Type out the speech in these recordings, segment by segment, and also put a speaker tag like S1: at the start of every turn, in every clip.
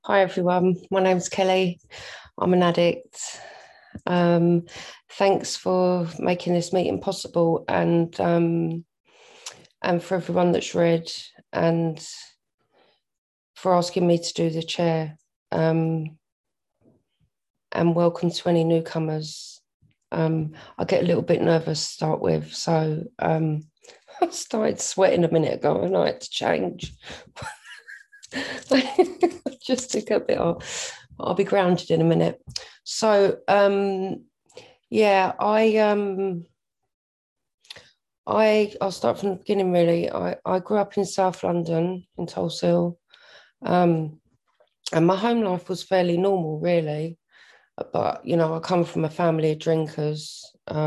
S1: Hi everyone, my name's Kelly. I'm an addict. Um, Thanks for making this meeting possible and for everyone that's read and for asking me to do the chair. Um, and welcome to any newcomers. I get a little bit nervous to start with, so I started sweating a minute ago and I had to change. Just took a bit off. I'll be grounded in a minute. So yeah, I'll start from the beginning really. I grew up in South London in Tulse Hill. Um, and my home life was fairly normal, really. But I come from a family of drinkers.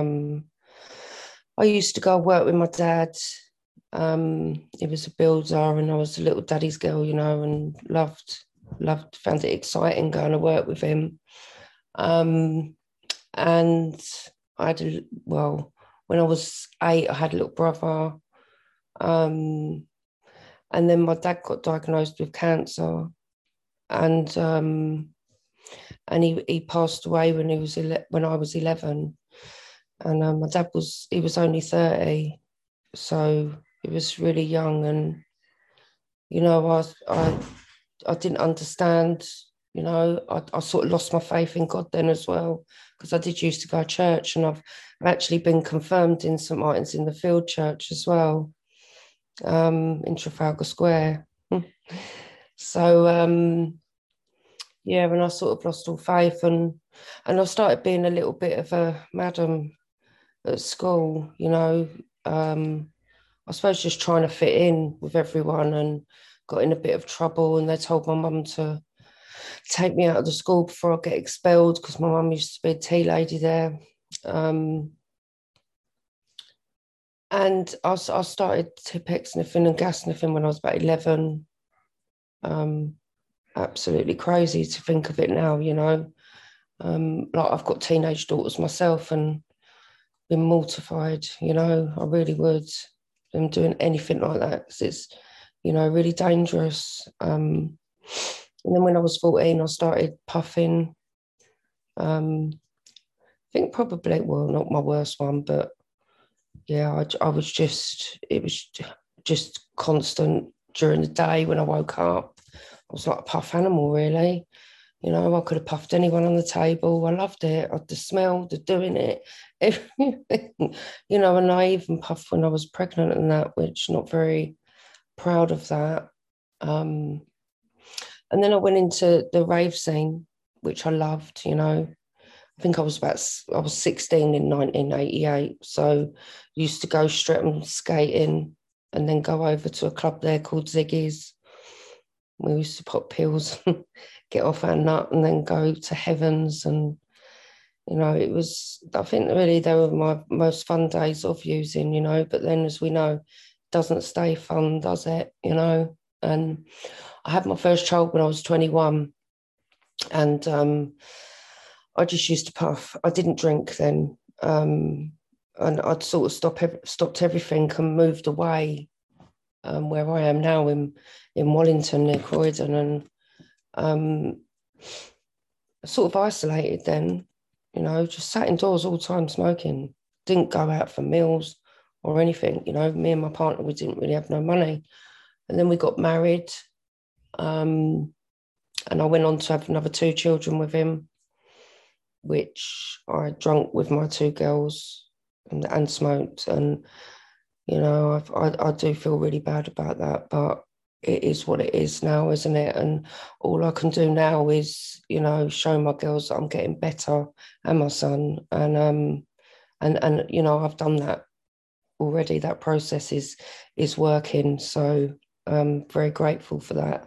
S1: I used to go work with my dad. He was a builder and I was a little daddy's girl, and found it exciting going to work with him. And I had when I was 8, I had a little brother. And then my dad got diagnosed with cancer, and he passed away when when I was 11. And my dad was only 30, so he was really young. And I didn't understand. I sort of lost my faith in God then as well, because I did used to go to church, and I've actually been confirmed in St Martin's in the Field Church as well, in Trafalgar Square. So yeah, and I sort of lost all faith, and I started being a little bit of a madam at school. I suppose just trying to fit in with everyone, and got in a bit of trouble, and they told my mum to take me out of the school before I get expelled, because my mum used to be a tea lady there. And I started Tipp-Ex sniffing and gas sniffing when I was about 11. Absolutely crazy to think of it now, like I've got teenage daughters myself and been mortified, I really would. I'm doing anything like that because it's, really dangerous. And then when I was 14, I started puffing. I think probably, well, not my worst one, but yeah, it was just constant during the day when I woke up. I was like a puff animal, really. I could have puffed anyone on the table. I loved it. The smell, the doing it, everything. And I even puffed when I was pregnant and that, which not very proud of that. And then I went into the rave scene, which I loved. I think I was 16 in 1988. So used to go Streatham skating and then go over to a club there called Ziggy's. We used to pop pills, get off our nut, and then go to Heavens. And, I think really they were my most fun days of using, but then as we know, it doesn't stay fun, does it? And I had my first child when I was 21, and I just used to puff. I didn't drink then. And I'd sort of stopped everything and moved away, where I am now in Wallington near Croydon, and sort of isolated then, just sat indoors all the time smoking. Didn't go out for meals or anything. Me and my partner, we didn't really have no money. And then we got married, and I went on to have another 2 children with him, which I drank with my 2 girls and smoked. And, I do feel really bad about that, but it is what it is now, isn't it? And all I can do now is, show my girls that I'm getting better, and my son. And I've done that already. That process is working. So I'm very grateful for that.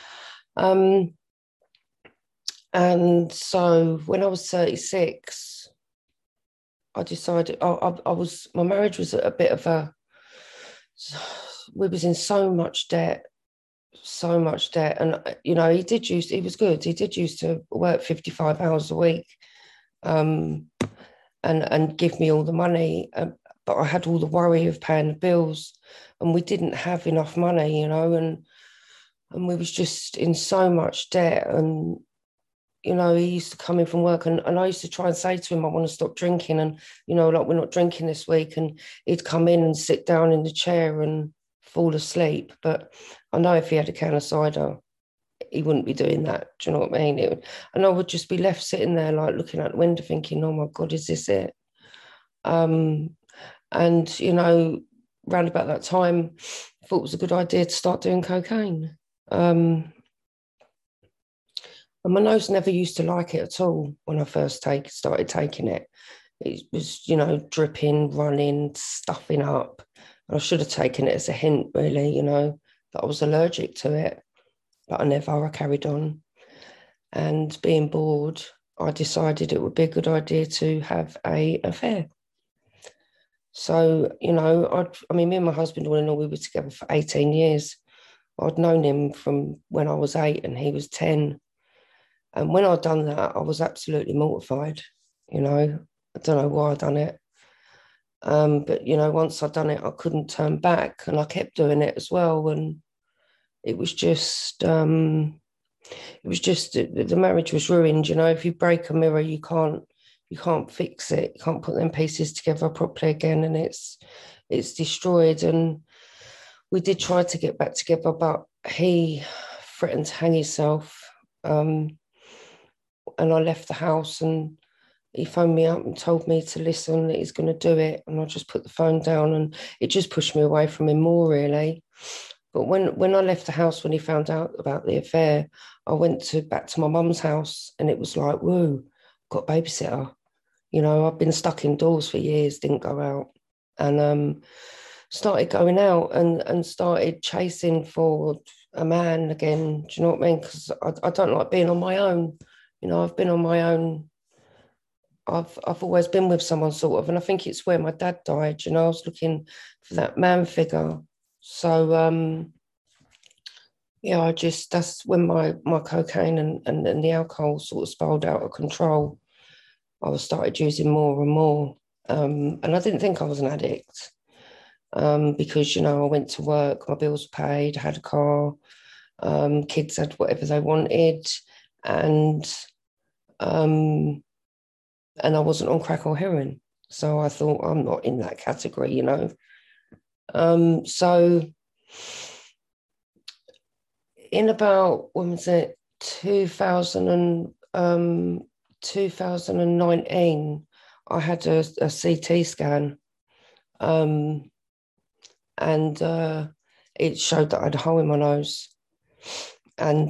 S1: And so when I was 36, I decided my marriage was a bit of we was in so much debt. And, he was good. He did used to work 55 hours a week, and give me all the money. But I had all the worry of paying the bills, and we didn't have enough money, and and we was just in so much debt. And you know, he used to come in from work, and I used to try and say to him, I want to stop drinking, and you know, like, we're not drinking this week. And he'd come in and sit down in the chair and fall asleep. But I know if he had a can of cider, he wouldn't be doing that. Do you know what I mean? And I would just be left sitting there, like, looking out the window thinking, oh my God, is this it? And, you know, round about that time, I thought it was a good idea to start doing cocaine. And my nose never used to like it at all when I first started taking it. It was, you know, dripping, running, stuffing up. I should have taken it as a hint, really, you know, that I was allergic to it. But I carried on. And being bored, I decided it would be a good idea to have an affair. So, you know, I mean, me and my husband, all in all, we were together for 18 years. I'd known him from when I was 8 and he was 10. And when I'd done that, I was absolutely mortified. You know, I don't know why I'd done it. But, you know, once I'd done it, I couldn't turn back, and I kept doing it as well. And it was just, the marriage was ruined. You know, if you break a mirror, you can't fix it. You can't put them pieces together properly again, and it's destroyed. And we did try to get back together, but he threatened to hang himself. And I left the house, and he phoned me up and told me to listen, that he's going to do it. And I just put the phone down, and it just pushed me away from him more, really. But when I left the house, when he found out about the affair, I went back to my mum's house, and it was like, whoa, got a babysitter. You know, I've been stuck indoors for years, didn't go out, and started going out and started chasing for a man again. Do you know what I mean? Because I don't like being on my own. You know, I've been on my own. I've always been with someone, sort of, and I think it's where my dad died. You know, I was looking for that man figure. So yeah, that's when my cocaine and the alcohol sort of spiraled out of control. I started using more and more, and I didn't think I was an addict, because, you know, I went to work, my bills were paid, I had a car, kids had whatever they wanted, and I wasn't on crack or heroin. So I thought, I'm not in that category, you know. So in about, when was it, 2019, I had a CT scan, and it showed that I had a hole in my nose. And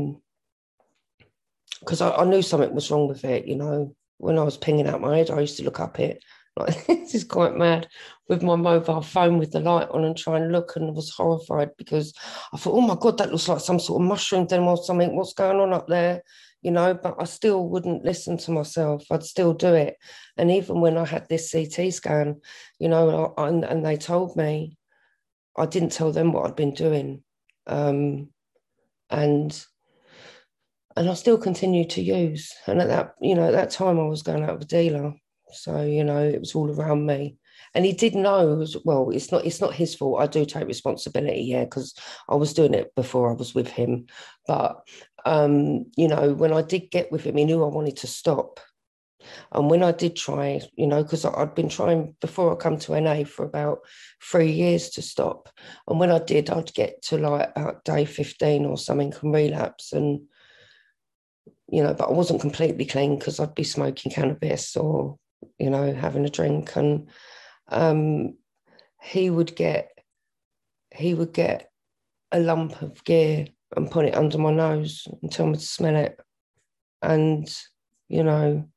S1: because I knew something was wrong with it, you know. When I was pinging out my head, I used to look up it, like, this is quite mad, with my mobile phone with the light on, and try and look, and I was horrified because I thought, oh my God, that looks like some sort of mushroom den or something. What's going on up there? You know, but I still wouldn't listen to myself. I'd still do it. And even when I had this CT scan, you know, and they told me, I didn't tell them what I'd been doing. And I still continued to use. And at that time I was going out with a dealer. So, you know, it was all around me. And he did know, well, it's not his fault. I do take responsibility, yeah, because I was doing it before I was with him. But, you know, when I did get with him, he knew I wanted to stop. And when I did try, you know, because I'd been trying before I come to NA for about 3 years to stop. And when I did, I'd get to like about day 15 or something and relapse. And, you know, but I wasn't completely clean because I'd be smoking cannabis or, you know, having a drink. And he would get a lump of gear and put it under my nose and tell me to smell it. And, you know,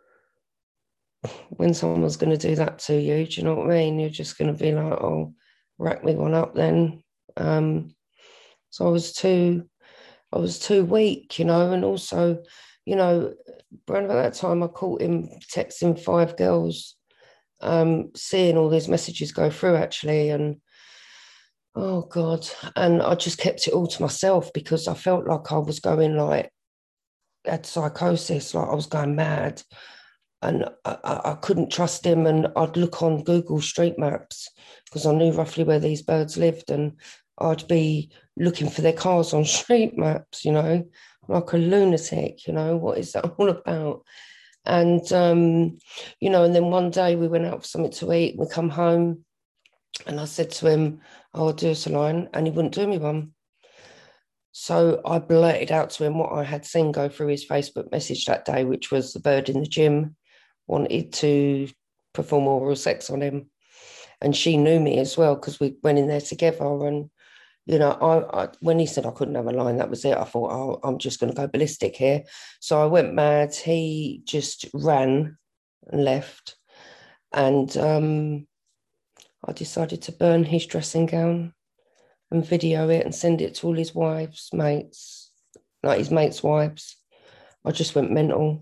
S1: when someone's going to do that to you, do you know what I mean? You're just going to be like, oh, rack me one up then. So I was too weak, you know. And also, you know, around about that time, I caught him texting 5 girls, seeing all these messages go through, actually. And, oh, God. And I just kept it all to myself because I felt like I was going, like, had psychosis, like I was going mad. And I couldn't trust him. And I'd look on Google Street Maps because I knew roughly where these birds lived. And I'd be looking for their cars on street maps, you know, like a lunatic, you know, what is that all about? And, you know, and then one day we went out for something to eat, we come home, and I said to him, oh, I'll do us a line, and he wouldn't do me one. So I blurted out to him what I had seen go through his Facebook message that day, which was the bird in the gym wanted to perform oral sex on him. And she knew me as well because we went in there together. And, you know, I when he said I couldn't have a line, that was it. I thought, oh, I'm just going to go ballistic here. So I went mad. He just ran and left. And I decided to burn his dressing gown and video it and send it to all his wives, mates, like his mates' wives. I just went mental.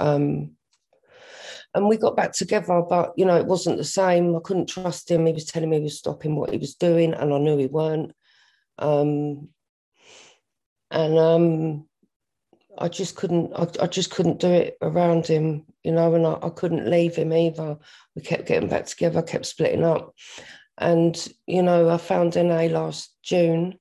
S1: And we got back together, but, you know, it wasn't the same. I couldn't trust him. He was telling me he was stopping what he was doing, and I knew he weren't. And I just couldn't, I just couldn't do it around him, you know, and I couldn't leave him either. We kept getting back together, kept splitting up. And, you know, I found NA last June.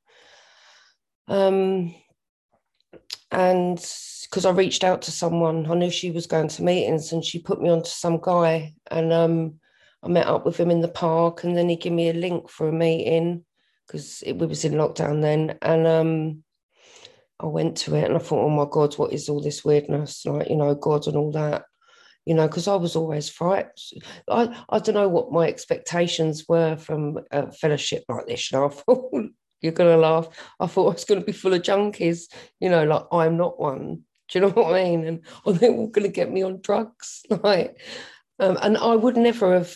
S1: And because I reached out to someone, I knew she was going to meetings, and she put me on to some guy, and I met up with him in the park, and then he gave me a link for a meeting because we was in lockdown then, and I went to it, and I thought, oh my God, what is all this weirdness, like, you know, God and all that, you know, because I was always frightened. I don't know what my expectations were from a fellowship like this, you know. I thought, you're going to laugh. I thought I was going to be full of junkies, you know, like I'm not one. Do you know what I mean? And they were going to get me on drugs. Like, and I would never have,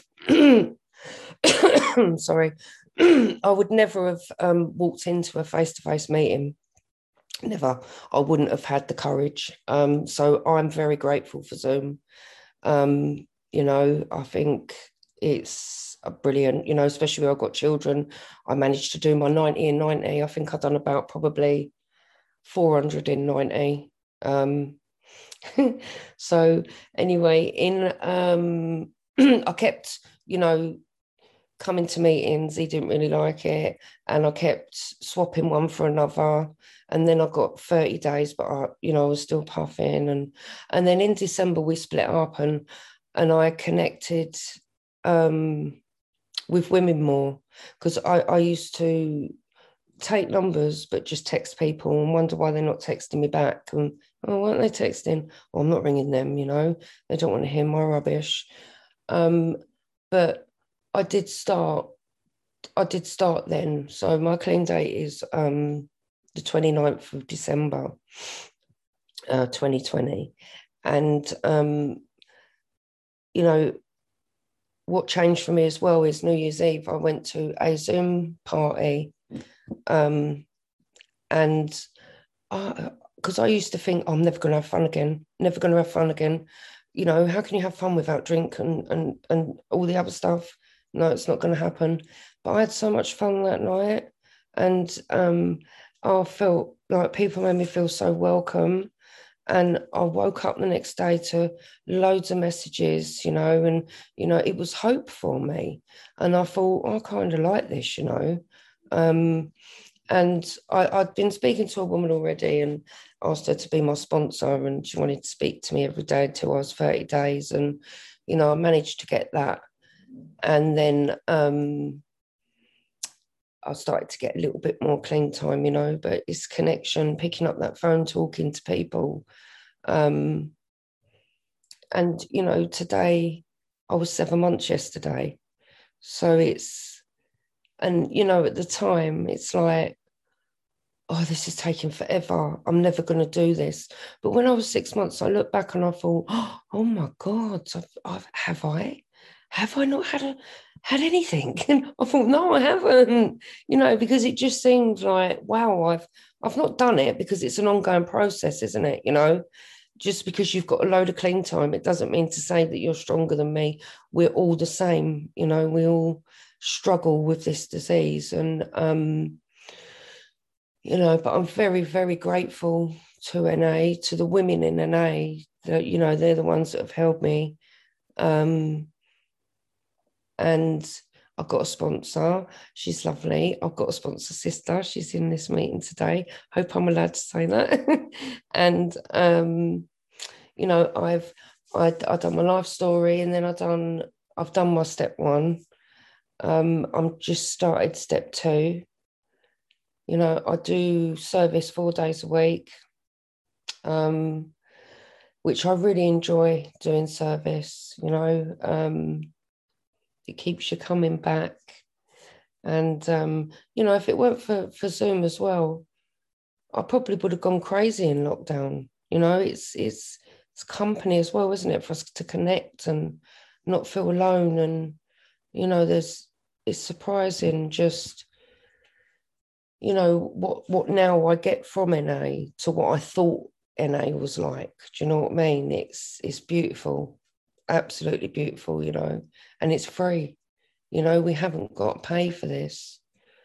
S1: sorry, I would never have walked into a face-to-face meeting. Never. I wouldn't have had the courage. So I'm very grateful for Zoom. You know, I think it's a brilliant, you know, especially when I've got children. I managed to do my 90 and 90. I think I've done about probably 400 in 90. So anyway, I kept, you know, coming to meetings. He didn't really like it, and I kept swapping one for another. And then I got 30 days, but you know, I was still puffing. And then in December we split up, and I connected with women more, because I used to take numbers but just text people and wonder why they're not texting me back. And oh, why aren't they texting? Well, I'm not ringing them, you know, they don't want to hear my rubbish. But I did start then. So my clean date is the 29th of December 2020. And you know, what changed for me as well is New Year's Eve, I went to a Zoom party. And because I used to think, oh, I'm never going to have fun again, never going to have fun again. You know, how can you have fun without drink and all the other stuff? No, it's not going to happen. But I had so much fun that night. And I felt like people made me feel so welcome. And I woke up the next day to loads of messages, you know, and, you know, it was hope for me. And I thought, oh, I kind of like this, you know. And I'd been speaking to a woman already and asked her to be my sponsor, and she wanted to speak to me every day until I was 30 days. And, you know, I managed to get that. And then I started to get a little bit more clean time, you know, but it's connection, picking up that phone, talking to people. And, you know, today I was 7 months yesterday. So it's, and, you know, at the time it's like, oh, this is taking forever. I'm never going to do this. But when I was 6 months, I looked back and I thought, oh my God, have I? Have I not had anything? And I thought, no, I haven't, you know, because it just seems like, wow, I've not done it, because it's an ongoing process, isn't it? You know, just because you've got a load of clean time, it doesn't mean to say that you're stronger than me. We're all the same, you know, we all struggle with this disease. And, you know, but I'm very, very grateful to NA, to the women in NA, that, you know, they're the ones that have held me. And I've got a sponsor. She's lovely. I've got a sponsor sister. She's in this meeting today. Hope I'm allowed to say that. And you know, I've done my life story, and then I've done my step one. I'm just started step two. You know, I do service 4 days a week, which I really enjoy doing service. You know, it keeps you coming back. And, you know, if it weren't for Zoom as well, I probably would have gone crazy in lockdown. You know, it's company as well, isn't it, for us to connect and not feel alone. And, you know, it's surprising just, you know, what now I get from NA to what I thought NA was like. Do you know what I mean? It's beautiful, absolutely beautiful, you know, and it's free. You know, we haven't got to pay for this.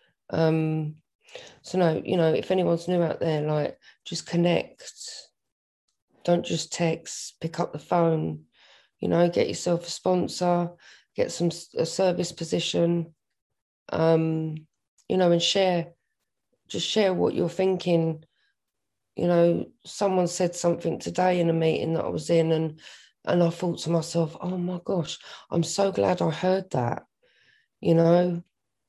S1: So no, you know, if anyone's new out there, like, just connect. Don't just text, pick up the phone, you know, get yourself a sponsor, get a service position, you know, and just share what you're thinking. You know, someone said something today in a meeting that I was in, and I thought to myself, oh my gosh, I'm so glad I heard that. You know,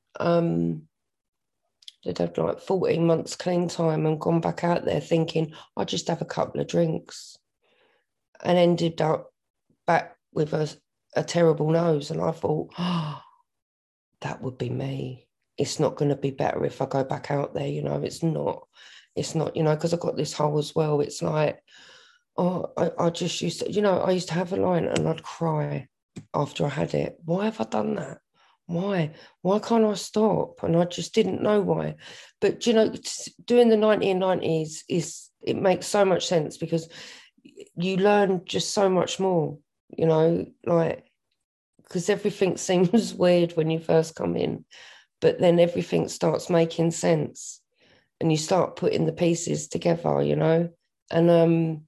S1: they'd had like 14 months clean time and gone back out there thinking, I'll just have a couple of drinks, and ended up back with a terrible nose. And I thought, oh, that would be me. It's not going to be better if I go back out there. You know, it's not, you know, because I got this hole as well. It's like, oh, I just used to, you know, I used to have a line and I'd cry after I had it. Why have I done that? Why can't I stop? And I just didn't know why. But, you know, doing the 1990s it makes so much sense, because you learn just so much more, you know, like, because everything seems weird when you first come in, but then everything starts making sense and you start putting the pieces together, you know. And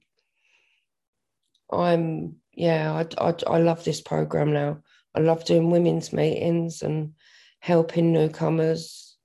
S1: I love this program now. I love doing women's meetings and helping newcomers.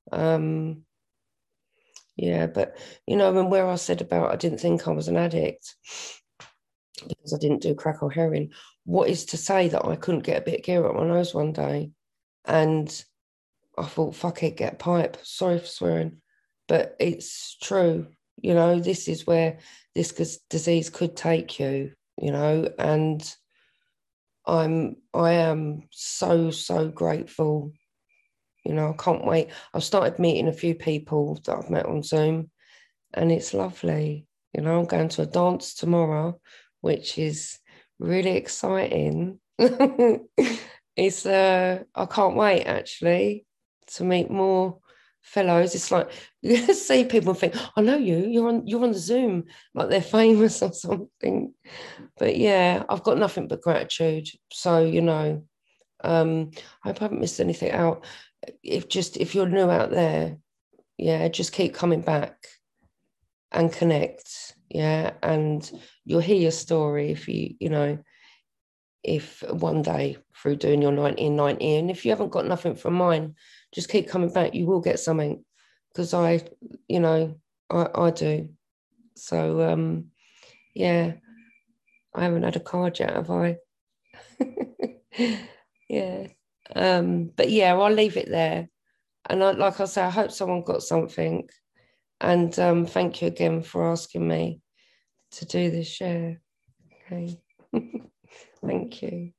S1: Yeah, but, you know, and where I said about I didn't think I was an addict because I didn't do crack or heroin, what is to say that I couldn't get a bit of gear up my nose one day and I thought, fuck it, get a pipe. Sorry for swearing, but it's true. You know, this is where this disease could take you, you know, and I am so grateful. You know, I can't wait. I've started meeting a few people that I've met on Zoom, and it's lovely. You know, I'm going to a dance tomorrow, which is really exciting. It's I can't wait actually to meet more fellows. It's like you see people and think, I know you, you're on the Zoom, like they're famous or something. But yeah, I've got nothing but gratitude. So, you know, I hope I haven't missed anything out. If you're new out there, yeah, just keep coming back and connect. Yeah. And you'll hear your story if you know, if one day through doing your 1990, and if you haven't got nothing from mine, just keep coming back. You will get something, because you know, I do. So yeah, I haven't had a card yet, have I? Yeah. But yeah, I'll leave it there. And like I say, I hope someone got something. And thank you again for asking me to do this share. Okay. Thank you.